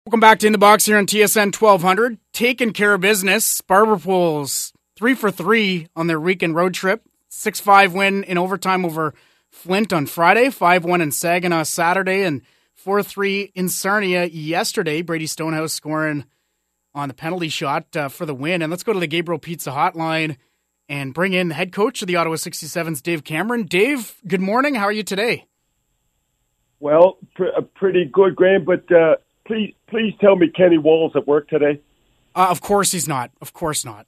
Welcome back to In the Box here on TSN 1200. Taking care of business. Barber Poles 3 for 3 on their weekend road trip. 6-5 win in overtime over Flint on Friday. 5-1 in Saginaw Saturday. And 4-3 in Sarnia yesterday. Brady Stonehouse scoring on the penalty shot for the win. And let's go to the Gabriel Pizza hotline and bring in the head coach of the Ottawa 67s, Dave Cameron. Dave, good morning. How are you today? Well, pretty good, Graham, but please tell me Kenny Wall's at work today. Of course he's not. Of course not.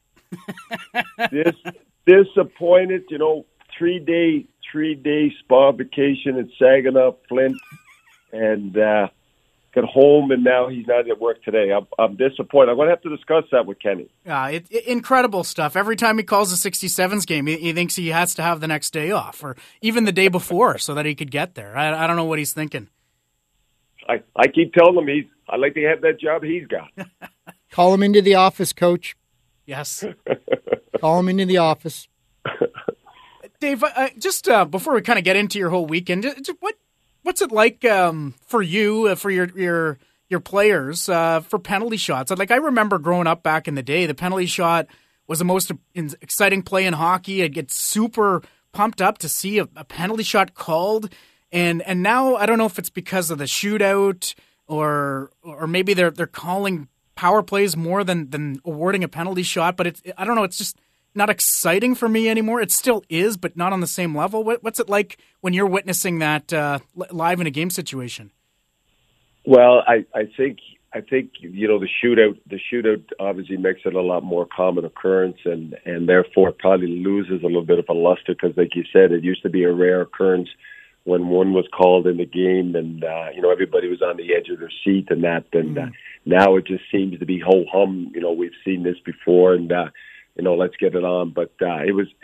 Disappointed, 3-day spa vacation in Saginaw, Flint, and got home, and now he's not at work today. I'm disappointed. I'm going to have to discuss that with Kenny. Incredible stuff. Every time he calls a 67s game, he thinks he has to have the next day off, or even the day before, so that he could get there. I don't know what he's thinking. I keep telling him I'd like to have that job he's got. Call him into the office, Coach. Yes. Call him into the office. Dave, just before we kind of get into your whole weekend, what's it like for you, for your players, for penalty shots? I remember growing up back in the day, the penalty shot was the most exciting play in hockey. I'd get super pumped up to see a penalty shot called. And now I don't know if it's because of the shootout or maybe they're calling power plays more than awarding a penalty shot. But I don't know. It's just not exciting for me anymore. It still is, but not on the same level. What's it like when you're witnessing that live in a game situation? Well, I think the shootout obviously makes it a lot more common occurrence, and therefore probably loses a little bit of a luster because, like you said, it used to be a rare occurrence when one was called in the game, and everybody was on the edge of their seat and that, and now it just seems to be ho hum. We've seen this before, and let's get it on. But it was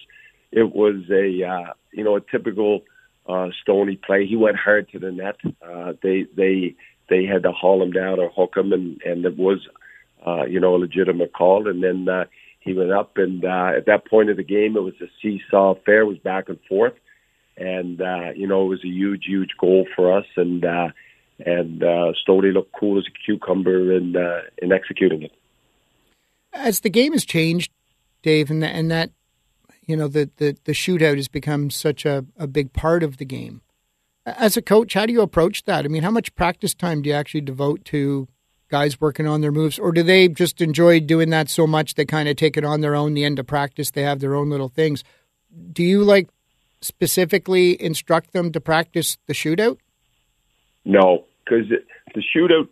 a typical Stoney play. He went hard to the net. They had to haul him down or hook him, and it was a legitimate call. And then he went up, and at that point of the game, it was a seesaw affair. It was back and forth. And, it was a huge goal for us. And Stoney looked cool as a cucumber in executing it. As the game has changed, Dave, and that the shootout has become such a big part of the game. As a coach, how do you approach that? I mean, how much practice time do you actually devote to guys working on their moves? Or do they just enjoy doing that so much they kind of take it on their own, the end of practice, they have their own little things? Do you specifically instruct them to practice the shootout? No, because the shootouts,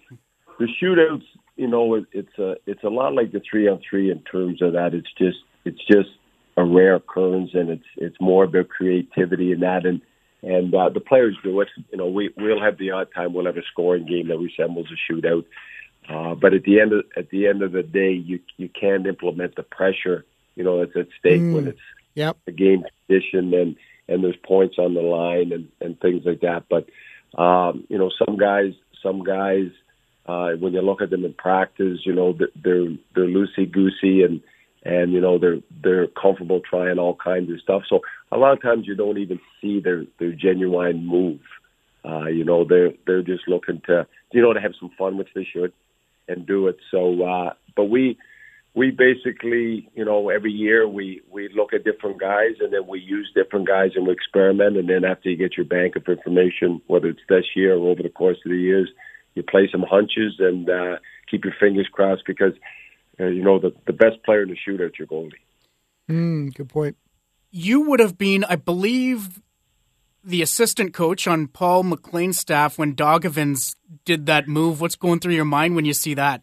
it's a lot like the 3-on-3 in terms of that. It's just a rare occurrence, and it's more about creativity and that, and the players do it. We'll have the odd time we'll have a scoring game that resembles a shootout, but at the end of the day, you can't implement the pressure that's at stake when it's a game condition and there's points on the line and things like that. But some guys when you look at them in practice, they're loosey goosey and they're comfortable trying all kinds of stuff. So a lot of times you don't even see their genuine move. They're just looking to have some fun, which they should, and do it. So, but we basically, every year we look at different guys, and then we use different guys and we experiment. And then after you get your bank of information, whether it's this year or over the course of the years, you play some hunches and keep your fingers crossed because, the best player in the shootout's your goalie. Good point. You would have been, I believe, the assistant coach on Paul McLean's staff when Dogovins did that move. What's going through your mind when you see that?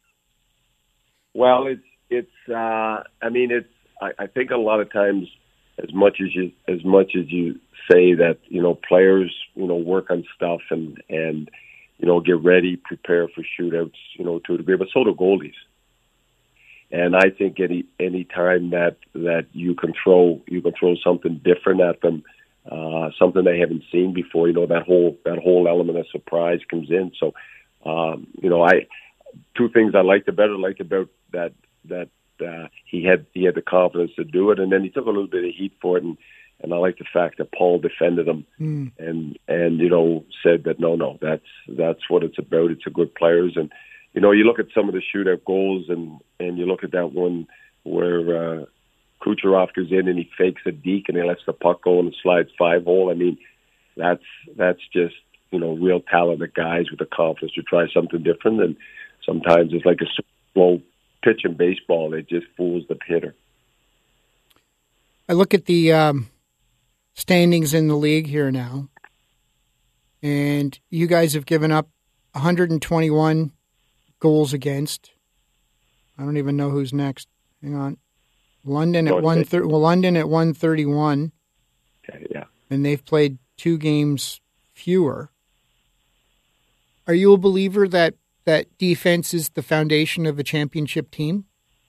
Well, I think a lot of times, as much as you say that, players, work on stuff and get ready, prepare for shootouts, to a degree, but so do goalies. And I think any time that you can throw something different at them, something they haven't seen before, that whole element of surprise comes in. So, two things I liked about that he had the confidence to do it, and then he took a little bit of heat for it, and And I like the fact that Paul defended him and said that no, that's what it's about. It's a good players. And you look at some of the shootout goals and you look at that one where Kucherov goes in and he fakes a deke and he lets the puck go and slides 5-hole. I mean, that's just real talented guys with the confidence to try something different. And sometimes it's like a slow pitch in baseball. It just fools the hitter. I look at the standings in the league here now, and you guys have given up 121 goals against. I don't even know who's next. Hang on. London at 131. Okay, yeah. And they've played 2 games fewer. Are you a believer that defense is the foundation of a championship team?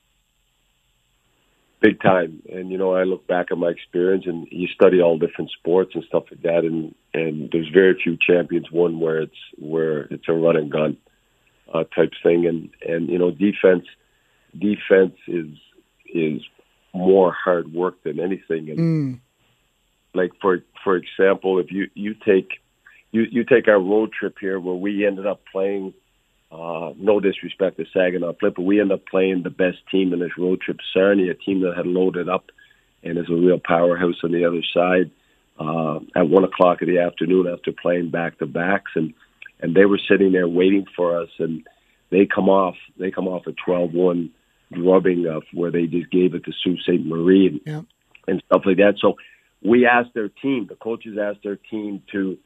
Big time. And, I look back at my experience, and you study all different sports and stuff like that, and there's very few champions won where it's a run and gun type thing. And defense is more hard work than anything. And like for example, if you take our road trip here where we ended up playing, no disrespect to Saginaw Flip, but we ended up playing the best team in this road trip, Sarnia, a team that had loaded up and is a real powerhouse on the other side, at 1:00 in the afternoon after playing back-to-backs, and they were sitting there waiting for us, and they come off a 12-1 drubbing of where they just gave it to Sault Ste. Marie and stuff like that. So we asked their team, the coaches asked their team to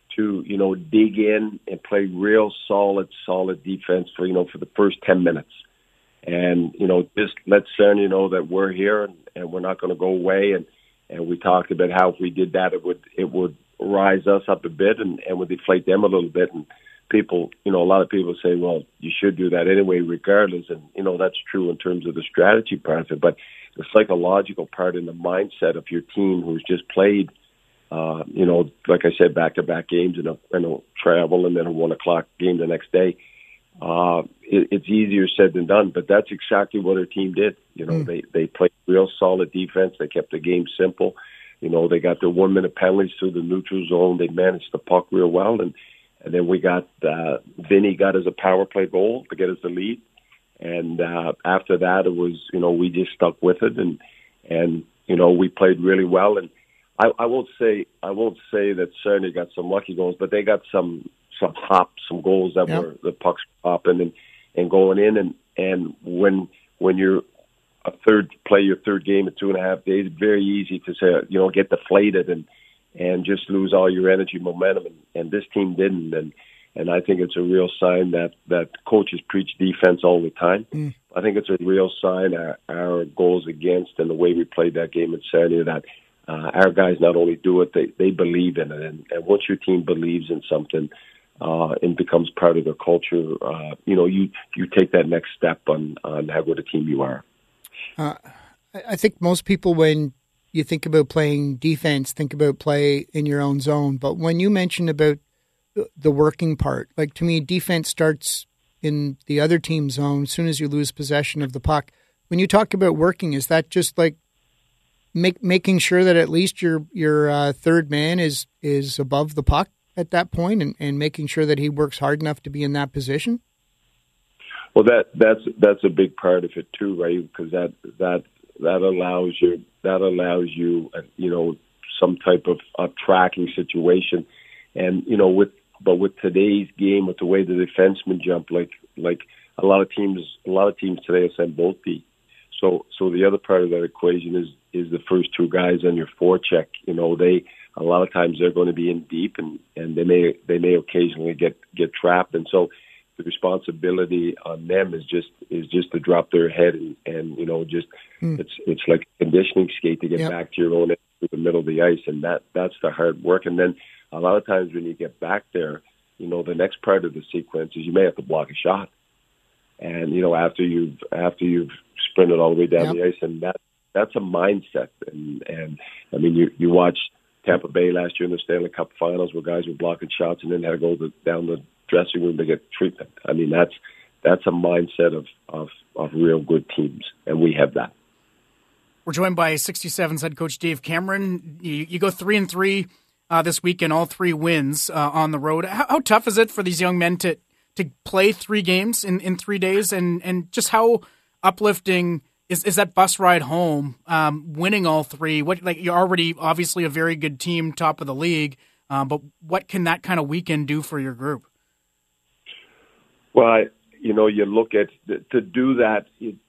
dig in and play real solid defense for the first 10 minutes. And, just let Sarnia know that we're here and we're not going to go away. And we talked about how if we did that, it would rise us up a bit and would deflate them a little bit. And people, a lot of people say, well, you should do that anyway, regardless. And, that's true in terms of the strategy part of it. But the psychological part and the mindset of your team who's just played, like I said, back-to-back games and a travel and then a 1:00 game the next day. It's easier said than done, but that's exactly what our team did. They played real solid defense. They kept the game simple. They got their 1-minute penalties through the neutral zone. They managed the puck real well. And then we got, Vinny got us a power play goal to get us the lead. And after that, it was, we just stuck with it and we played really well. And I won't say that Sarnia got some lucky goals, but they got some hops, some goals that were the pucks popping and going in. And when you're play your third game in 2.5 days, it's very easy to say, get deflated and just lose all your energy, momentum. And this team didn't. And I think it's a real sign that coaches preach defense all the time. I think it's a real sign our goals against and the way we played that game in Sarnia that our guys not only do it, they believe in it. And once your team believes in something and becomes part of their culture, you take that next step on how good a team you are. I think most people, when you think about playing defense, think about play in your own zone. But when you mentioned about the working part, like to me, defense starts in the other team's zone as soon as you lose possession of the puck. When you talk about working, is that just like making sure that at least your third man is above the puck at that point and making sure that he works hard enough to be in that position? Well, that's a big part of it too, right? Because that allows you some type of tracking situation, and with today's game, with the way the defensemen jump, like a lot of teams today have sent both D. So the other part of that equation is the first two guys on your forecheck. They a lot of times they're going to be in deep and they may occasionally get trapped, and so the responsibility on them is just to drop their head and it's like a conditioning skate to get back to your own end through the middle of the ice, and that's the hard work. And then a lot of times when you get back there, the next part of the sequence is you may have to block a shot, and after you've sprinted all the way down the ice, and that's a mindset. And I mean you watch Tampa Bay last year in the Stanley Cup Finals where guys were blocking shots and then had to go down the dressing room to get treatment. I mean, that's a mindset of real good teams, and we have that. We're joined by 67's head coach Dave Cameron. You go 3-3 this weekend, all 3 wins on the road. How tough is it for these young men to play 3 games in 3 days, and just how uplifting is that bus ride home, winning all 3? You're already obviously a very good team, top of the league, but what can that kind of weekend do for your group? Well, you look at to do that.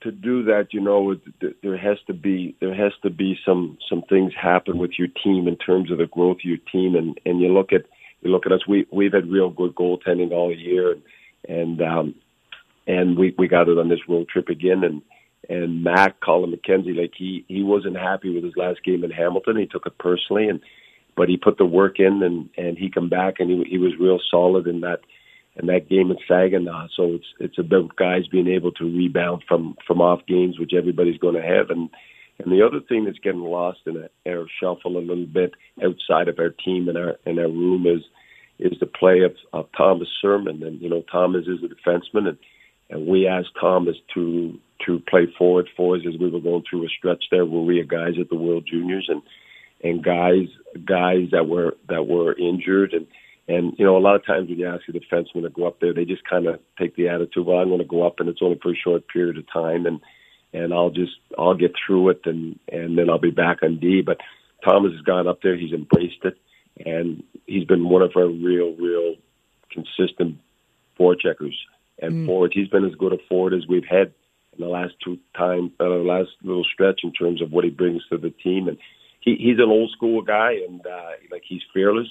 There has to be some things happen with your team in terms of the growth of your team, and you look at us. We've had real good goaltending all year, and we got it on this road trip again, and Colin McKenzie, he wasn't happy with his last game in Hamilton. He took it personally, but he put the work in, and he come back, and he was real solid in that game in Saginaw. So it's about guys being able to rebound from off games, which everybody's going to have. And the other thing that's getting lost in our shuffle a little bit outside of our team in our room is the play of Thomas Sermon. And Thomas is a defenseman, and we asked Thomas to play forward for us as we were going through a stretch there where we had guys at the World Juniors and guys that were injured. And a lot of times when you ask a defenseman to go up there, they just kind of take the attitude, well, I'm going to go up, and it's only for a short period of time, and I'll get through it, and then I'll be back on D. But Thomas has gone up there, he's embraced it, and he's been one of our real consistent forecheckers and forwards. He's been as good a forward as we've had in the last last little stretch in terms of what he brings to the team. And he's an old school guy, and he's fearless.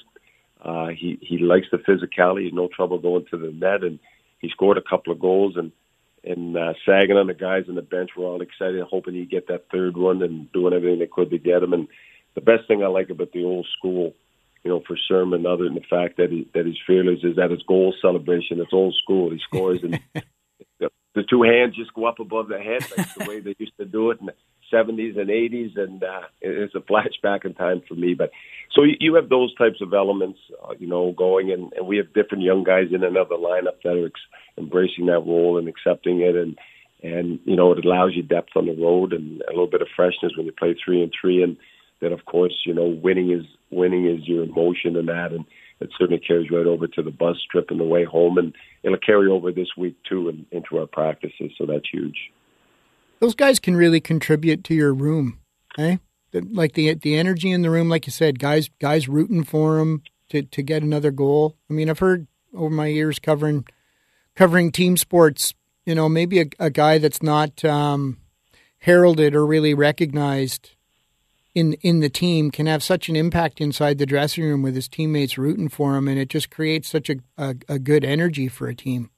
He likes the physicality. He's no trouble going to the net, and he scored a couple of goals. And Saginaw and the guys on the bench were all excited, hoping he'd get that third one and doing everything they could to get him. And the best thing I like about the old school, for Sermon, other than the fact that he's fearless, is that his goal celebration. It's old school. He scores, and the 2 hands just go up above the head, like the way they used to do it in the 70s and 80s, and it's a flashback in time for me. But so you have those types of elements, going, and we have different young guys in another lineup that are embracing that role and accepting it, and it allows you depth on the road and a little bit of freshness when you play 3-3, and then of course winning is your emotion in that, and it certainly carries right over to the bus trip and the way home, and it'll carry over this week too and into our practices. So that's huge. Those guys can really contribute to your room, eh? Like the energy in the room, like you said, guys rooting for them to get another goal. I mean, I've heard over my years covering team sports, maybe a guy that's not heralded or really recognized in the team can have such an impact inside the dressing room with his teammates rooting for him, and it just creates such a good energy for a team.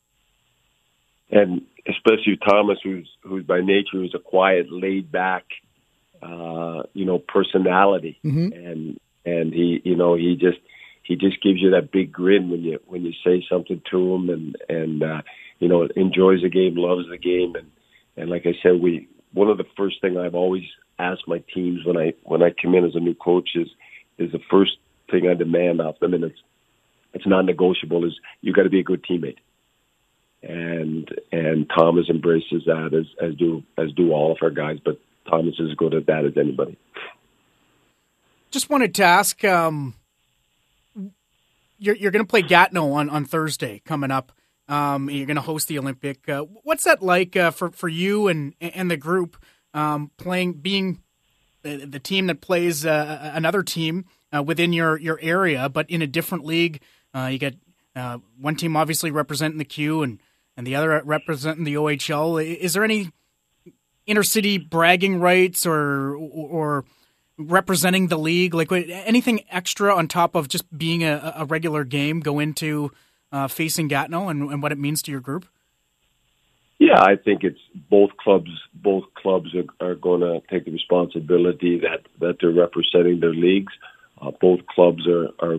And especially Thomas, who's by nature is a quiet, laid back, personality, and he just gives you that big grin when you say something to him, and enjoys the game, loves the game, and like I said, one of the first thing I've always asked my teams when I come in as a new coach is the first thing I demand of them, and it's non-negotiable, is you got to be a good teammate. And Thomas embraces that as do all of our guys, but Thomas is as good at that as anybody. Just wanted to ask, you're going to play Gatineau on Thursday coming up. You're going to host the Olympic. What's that like for you and the group, being the team that plays another team within your area, but in a different league? You get one team obviously representing the Q and the other representing the OHL. Is there any intercity bragging rights or representing the league? Like anything extra on top of just being a regular game go into facing Gatineau and what it means to your group? Yeah, I think it's both clubs. Both clubs are going to take the responsibility that they're representing their leagues. Both clubs are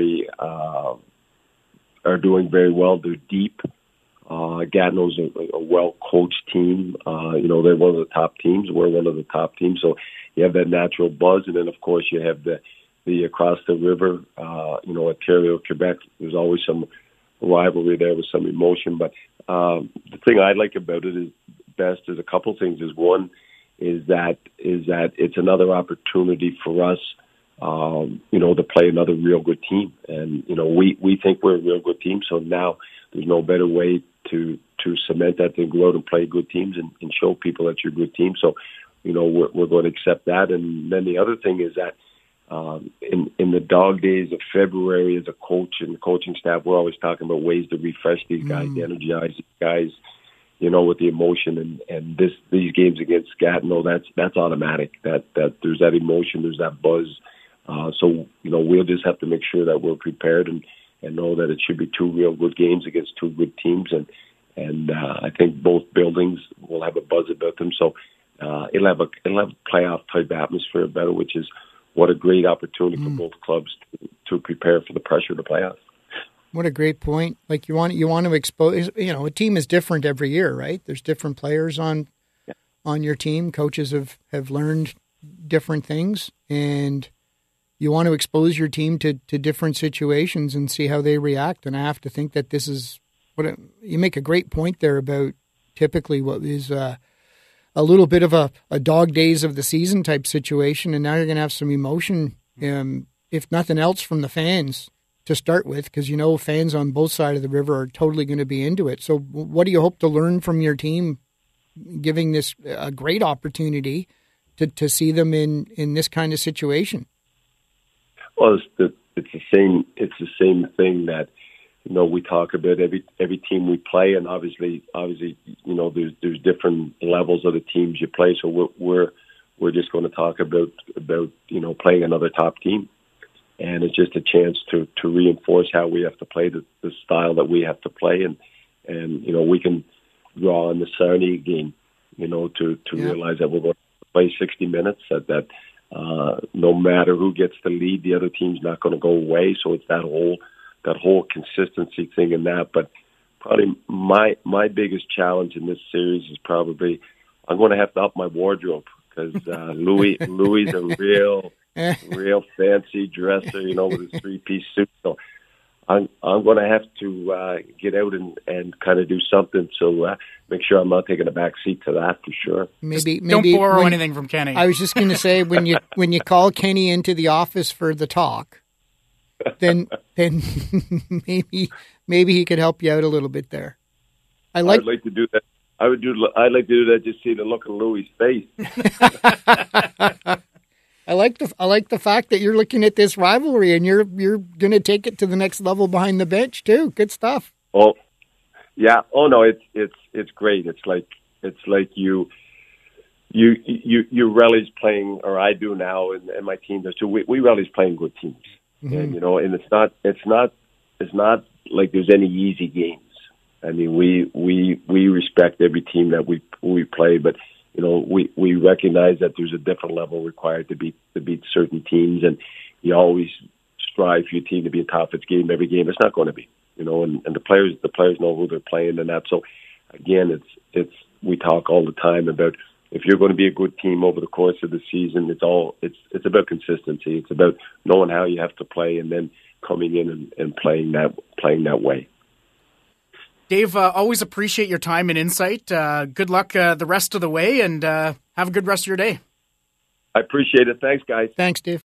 doing very well. They're deep. Gatineau's a well-coached team. They're one of the top teams. We're one of the top teams. So you have that natural buzz. And then, of course, you have the across the river, Ontario, Quebec. There's always some rivalry there with some emotion. But the thing I like about it is a couple things. One is that it's another opportunity for us, to play another real good team. And, we think we're a real good team. So now there's no better way to cement that than go out and play good teams and show people that you're a good team. So, we're going to accept that. And then the other thing is that in the dog days of February as a coach and the coaching staff, we're always talking about ways to refresh these guys, energize these guys, with the emotion and these games against Gatineau, that's automatic. That there's that emotion, there's that buzz. So we'll just have to make sure that we're prepared and know that it should be two real good games against two good teams. And I think both buildings will have a buzz about them. So it'll have a playoff type atmosphere about it, which is what a great opportunity for both clubs to prepare for the pressure of the playoffs. What a great point. Like you want to expose, a team is different every year, right? There's different players on your team. Coaches have learned different things, and you want to expose your team to different situations and see how they react. And I have to think that this is you make a great point there about typically what is a little bit of a dog days of the season type situation. And now you're going to have some emotion, if nothing else from the fans to start with, because fans on both sides of the river are totally going to be into it. So what do you hope to learn from your team, giving this a great opportunity to see them in this kind of situation? Well, it's the same thing that we talk about every team we play, and obviously there's different levels of the teams you play. So we're just going to talk about playing another top team. And it's just a chance to reinforce how we have to play, the style that we have to play. And we can draw on the Sarnia game, to realize that we're going to play 60 minutes, that no matter who gets the lead, the other team's not going to go away. So it's that whole consistency thing in that. But probably my biggest challenge in this series is probably I'm going to have to up my wardrobe because Louis is a real fancy dresser, with his three-piece suit. So I'm going to have to get out and kind of do something to make sure I'm not taking a back seat to that for sure. Maybe don't borrow anything from Kenny. I was just going to say when you call Kenny into the office for the talk, then maybe he could help you out a little bit there. I'd like to do that. I'd like to do that just to see the look on Louis' face. I like the fact that you're looking at this rivalry and you're going to take it to the next level behind the bench too. Good stuff. Oh, yeah. Oh no, it's great. It's like you relish playing, or I do now, and my team does too. We relish playing good teams, and and it's not like there's any easy games. I mean, we respect every team that we play, but we recognize that there's a different level required to beat certain teams, and you always strive for your team to be in top of its game every game. It's not going to be, and the players know who they're playing and that. So again, it's we talk all the time about if you're going to be a good team over the course of the season, it's about consistency. It's about knowing how you have to play and then coming in and playing that way. Dave, always appreciate your time and insight. Good luck the rest of the way, and have a good rest of your day. I appreciate it. Thanks, guys. Thanks, Dave.